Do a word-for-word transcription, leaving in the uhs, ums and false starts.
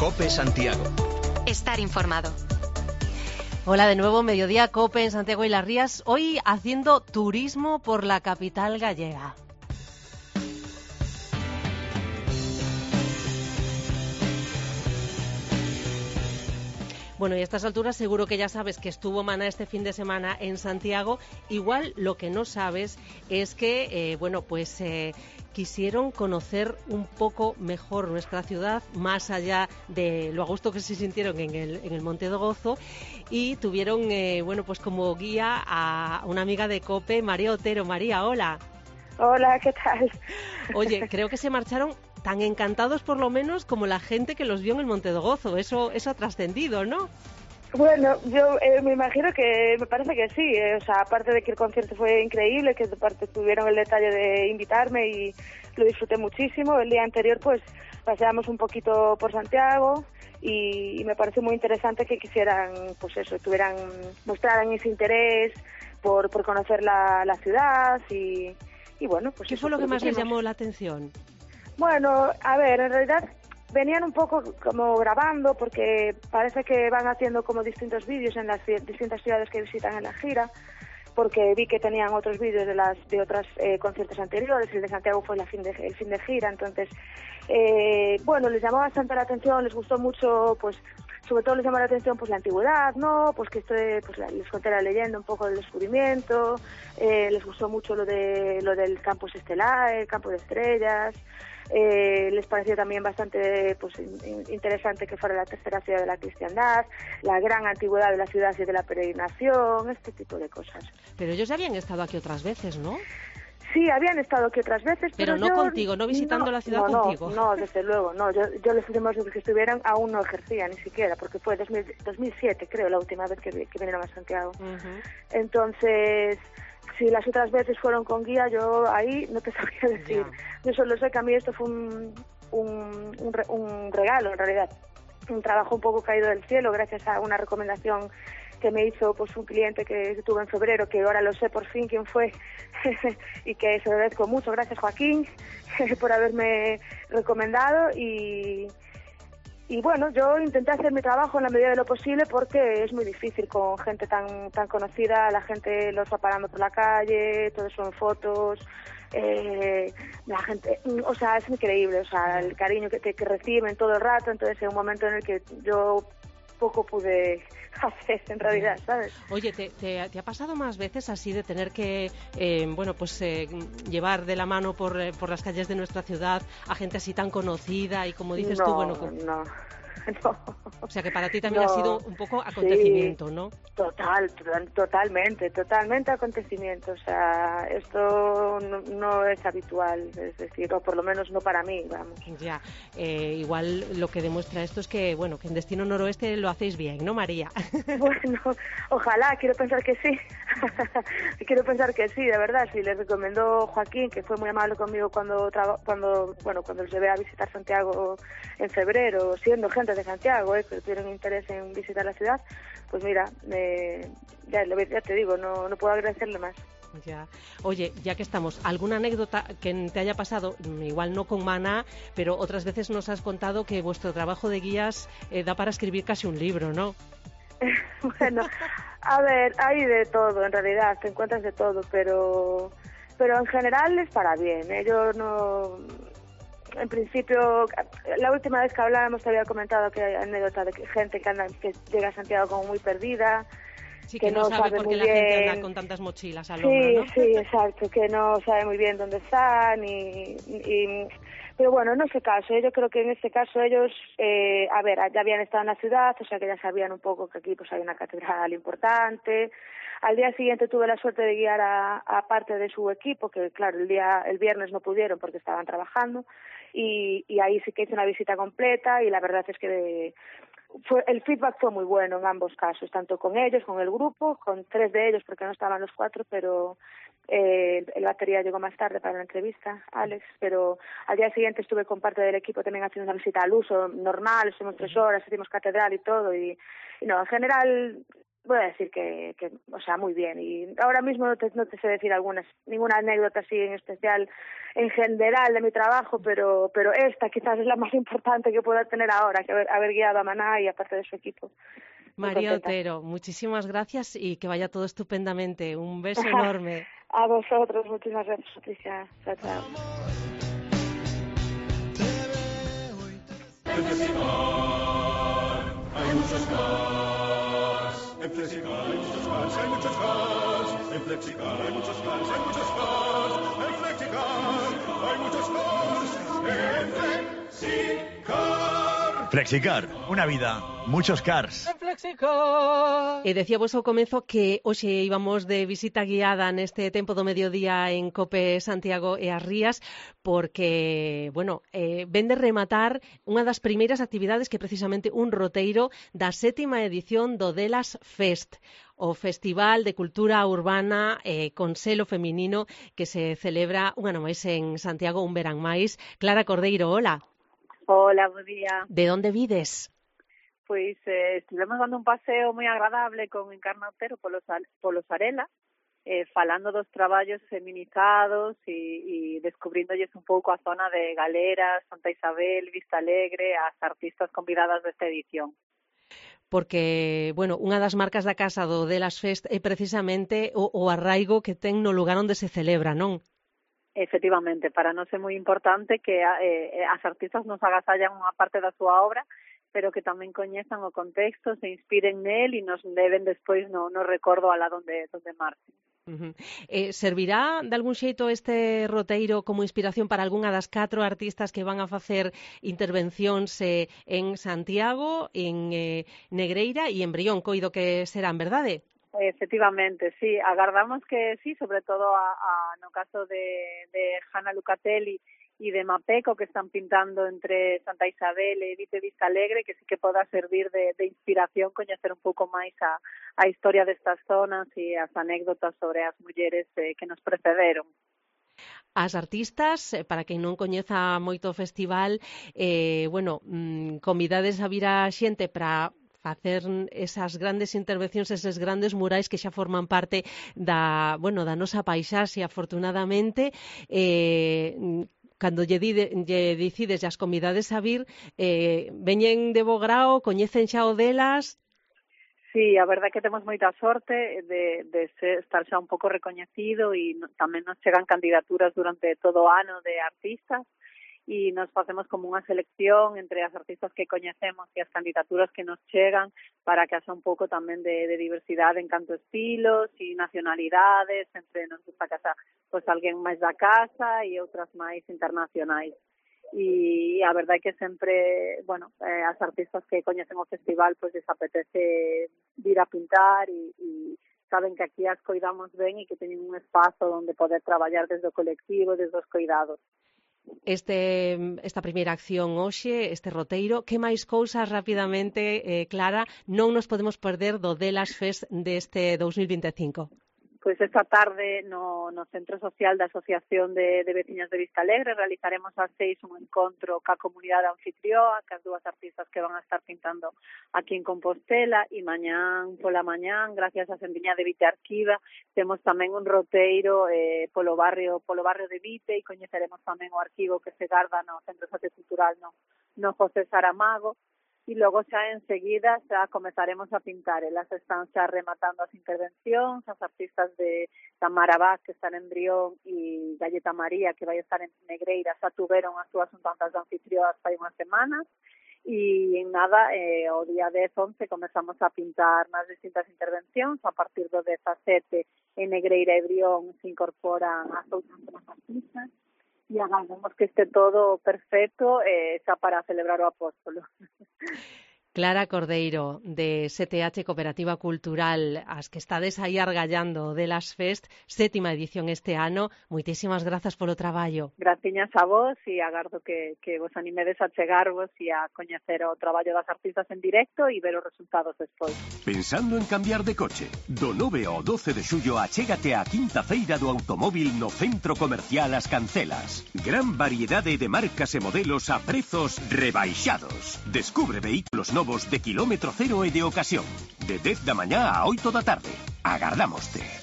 COPE Santiago. Estar informado. Hola de nuevo, Mediodía COPE en Santiago y Las Rías, hoy haciendo turismo por la capital gallega. Bueno, y a estas alturas seguro que ya sabes que estuvo Maná este fin de semana en Santiago. Igual lo que no sabes es que, eh, bueno, pues eh, quisieron conocer un poco mejor nuestra ciudad, más allá de lo a gusto que se sintieron en el, en el Monte de Gozo, y tuvieron, eh, bueno, pues como guía a una amiga de COPE, María Otero. María, hola. Hola, ¿qué tal? Oye, creo que se marcharon tan encantados por lo menos como la gente que los vio en el Monte de Gozo. Eso, eso ha trascendido, ¿no? Bueno, yo eh, me imagino que, me parece que sí, eh, o sea, aparte de que el concierto fue increíble, que de parte tuvieron el detalle de invitarme y lo disfruté muchísimo. El día anterior pues paseamos un poquito por Santiago y, y me pareció muy interesante que quisieran, pues eso, tuvieran, mostraran ese interés por, por conocer la, la ciudad y, y bueno, pues ¿qué eso fue lo que más les hicimos. llamó la atención? Bueno, a ver, en realidad venían un poco como grabando porque parece que van haciendo como distintos vídeos en las ci- distintas ciudades que visitan en la gira, porque vi que tenían otros vídeos de las de otros eh, conciertos anteriores. El de Santiago fue la fin de, el fin de gira, entonces eh, bueno, les llamó bastante la atención, les gustó mucho, pues sobre todo les llamó la atención pues la antigüedad, ¿no? Pues que esto de, pues les conté la leyenda un poco del descubrimiento, eh, les gustó mucho lo de lo del campus estelar, el campo de estrellas. Eh, les pareció también bastante pues in, interesante que fuera la tercera ciudad de la cristiandad, la gran antigüedad de la ciudad y de la peregrinación, este tipo de cosas. Pero ellos ya habían estado aquí otras veces, ¿no? Sí, habían estado aquí otras veces, pero, pero no yo, contigo, no visitando no, la ciudad no, contigo. No, no, desde luego, no. Yo, yo los últimos veces que estuvieron aún no ejercía ni siquiera, porque fue dos mil, dos mil siete, creo, la última vez que, que vinieron a Santiago. Uh-huh. Entonces, si las otras veces fueron con guía, yo ahí no te sabría decir. Yeah. Yo solo sé que a mí esto fue un, un, un, re, un regalo, en realidad. Un trabajo un poco caído del cielo, gracias a una recomendación que me hizo pues un cliente que tuve en febrero, que ahora lo sé por fin quién fue y que se lo agradezco mucho. Gracias, Joaquín, por haberme recomendado y, y bueno, yo intenté hacer mi trabajo en la medida de lo posible porque es muy difícil con gente tan tan conocida. La gente los va parando por la calle, todo son fotos, eh, la gente, o sea, es increíble, o sea, el cariño que, que, que reciben todo el rato. Entonces hay un momento en el que yo poco pude hacer en realidad, ¿sabes? Oye, ¿te, te, te ha pasado más veces así de tener que, eh, bueno, pues eh, llevar de la mano por, eh, por las calles de nuestra ciudad a gente así tan conocida y como dices no, tú, bueno... Con... no, no. O sea que para ti también no. ha sido un poco acontecimiento, sí, ¿no? Total, totalmente, totalmente acontecimiento. O sea, esto no, no es habitual, es decir, o por lo menos no para mí, vamos. Ya, eh, igual lo que demuestra esto es que, bueno, que en Destino Noroeste lo hacéis bien, ¿no, María? Bueno, ojalá, quiero pensar que sí. Quiero pensar que sí, de verdad. Sí, les recomendó Joaquín, que fue muy amable conmigo cuando, traba, cuando bueno, cuando los llevé a visitar Santiago en febrero, siendo gente de Santiago, eh, que tuvieron interés en visitar la ciudad. Pues mira, eh, ya, ya te digo, no, no puedo agradecerle más. Ya. Oye, ya que estamos, ¿alguna anécdota que te haya pasado? Igual no con Maná, pero otras veces nos has contado que vuestro trabajo de guías eh, da para escribir casi un libro, ¿no? Bueno, a ver, hay de todo, en realidad, te encuentras de todo, pero pero en general es para bien, ¿eh? Yo no... En principio, la última vez que hablábamos te había comentado que hay anécdotas de que gente que anda, que llega a Santiago como muy perdida, sí, que, que no, no sabe, sabe por qué la bien. gente anda con tantas mochilas al sí, hombro, ¿no? Sí, exacto, que no sabe muy bien dónde están y, y pero bueno, no es el caso. Yo creo que en este caso ellos, eh, a ver, ya habían estado en la ciudad, o sea que ya sabían un poco que aquí pues hay una catedral importante. Al día siguiente tuve la suerte de guiar a, a parte de su equipo, que claro, el día el viernes no pudieron porque estaban trabajando, y, y ahí sí que hice una visita completa y la verdad es que de, fue, el feedback fue muy bueno en ambos casos, tanto con ellos, con el grupo, con tres de ellos porque no estaban los cuatro, pero eh, el batería llegó más tarde para la entrevista, Alex, pero al día siguiente estuve con parte del equipo también haciendo una visita al uso normal, estuvimos tres horas, hicimos catedral y todo, y, y no, en general voy a decir que, que, o sea, muy bien. Y ahora mismo no te, no te sé decir algunas, ninguna anécdota así en especial, en general de mi trabajo, pero, pero esta quizás es la más importante que pueda tener ahora, que haber, haber guiado a Maná y aparte de su equipo. María Otero, muchísimas gracias y que vaya todo estupendamente. Un beso enorme. A vosotros, muchísimas gracias, Patricia. Chao, chao. Hay muchos cars, en Flexicar hay muchos cars, hay muchos cars, en Flexicar hay muchos cars, hay muchos cars, en Flexicar hay muchos cars, en Flexicar. Flexicar, unha vida, muchos cars. En Flexicar. E decía vos ao comezo que hoxe íbamos de visita guiada neste tempo do mediodía en Cope Santiago e as Rías, porque, bueno, eh, ven de rematar unha das primeiras actividades que precisamente un roteiro da sétima edición do Delas Fest, o Festival de Cultura Urbana eh, con selo feminino que se celebra un ano máis en Santiago, un verán máis. Clara Cordeiro, hola. Hola, buen día. De onde vides? Pois eh, estivemos dando un paseo moi agradable con Encarna Otero polo, polo Sarela, eh, falando dos traballos feminizados e, e descubriндolles un pouco a zona de Galeras, Santa Isabel, Vista Alegre, as artistas convidadas desta edición. Porque, bueno, unha das marcas da casa do Delas Fest é precisamente o, o arraigo que ten no lugar onde se celebra, non? Efectivamente, para nós é moi importante que eh, as artistas nos agasallan unha parte da súa obra, pero que tamén coñezan o contexto, se inspiren nel e nos leven despois no, no recordo alá donde, donde marchen. Uh-huh. Eh, servirá de algún xeito este roteiro como inspiración para algunha das catro artistas que van a facer intervencións eh, en Santiago, en eh, Negreira e en Brión, coido que serán, verdade? Efectivamente, sí, agardamos que sí, sobre todo a, a, no caso de, de Hanna Lucatelli e de Mapeco, que están pintando entre Santa Isabel e Vite Vista Alegre, que sí que poda servir de, de inspiración coñecer un pouco máis a, a historia destas zonas e as anécdotas sobre as mulleres eh, que nos precederon. As artistas, para quen non coñeza moito o festival, eh, bueno, mmm, convidades a vir a xente para facer esas grandes intervencións, eses grandes murais que xa forman parte da, bueno, da nosa paisaxe, afortunadamente. Eh, cando lle, dide, lle dicides as convidades a vir, eh, veñen de bo grao, coñecen xa o delas? Sí, a verdade é que temos moita sorte de, de ser, estar xa un pouco recoñecido e no, tamén nos chegan candidaturas durante todo o ano de artistas, e nos facemos como unha selección entre as artistas que coñecemos e as candidaturas que nos chegan para que haxa un pouco tamén de, de diversidade en canto estilos e nacionalidades, entre nos gusta que haxa pois, alguén máis da casa e outras máis internacionais. E a verdade é que sempre, bueno, eh, as artistas que coñecen o festival pois les apetece vir a pintar e, e saben que aquí as coidamos ben e que teñen un espazo onde poder traballar desde o colectivo, desde os coidados. Este, esta primeira acción hoxe, este roteiro, que máis cousas rapidamente, eh, Clara, non nos podemos perder do Delas Fest deste dous mil vinte e cinco? Pois esta tarde no, no Centro Social da Asociación de, de Veciñas de Vista Alegre realizaremos ás seis un encontro ca comunidade anfitrioa, cas dúas artistas que van a estar pintando aquí en Compostela, e mañán pola mañán, gracias á Sendiña de Vite Arquiva, temos tamén un roteiro eh, polo barrio polo barrio de Vite e coñeceremos tamén o arquivo que se garda no Centro Sociocultural no, no José Saramago. E logo xa enseguida xa comezaremos a pintar. Elas están xa rematando as intervencións, as artistas de Tamara Vaz, que están en Brión, e Galleta María, que vai estar en Negreira, xa tuveron as súas untantas de anfitrioas fai unhas semanas, e en nada, eh, o día dez once comezamos a pintar nas distintas intervencións. A partir do dezasete en Negreira e Brión se incorporan as outras artistas, e agardamos que este todo perfecto eh, xa para celebrar o apóstolo. Clara Cordeiro, de S T H Cooperativa Cultural, as que estades aí argallando de Delas Fest, sétima edición este ano. Moitísimas grazas polo traballo. Graciñas a vos e agardo que, que vos animedes a chegarvos e a coñecer o traballo das artistas en directo e ver os resultados despois. Pensando en cambiar de coche? Do nove ao doce de xullo achégate á quinta feira do automóvil no Centro Comercial As Cancelas. Gran variedade de marcas e modelos a prezos rebaixados. Descubre vehículos novos novos de kilómetro cero e de ocasión. De dez da mañá a oito da tarde. Agardámoste.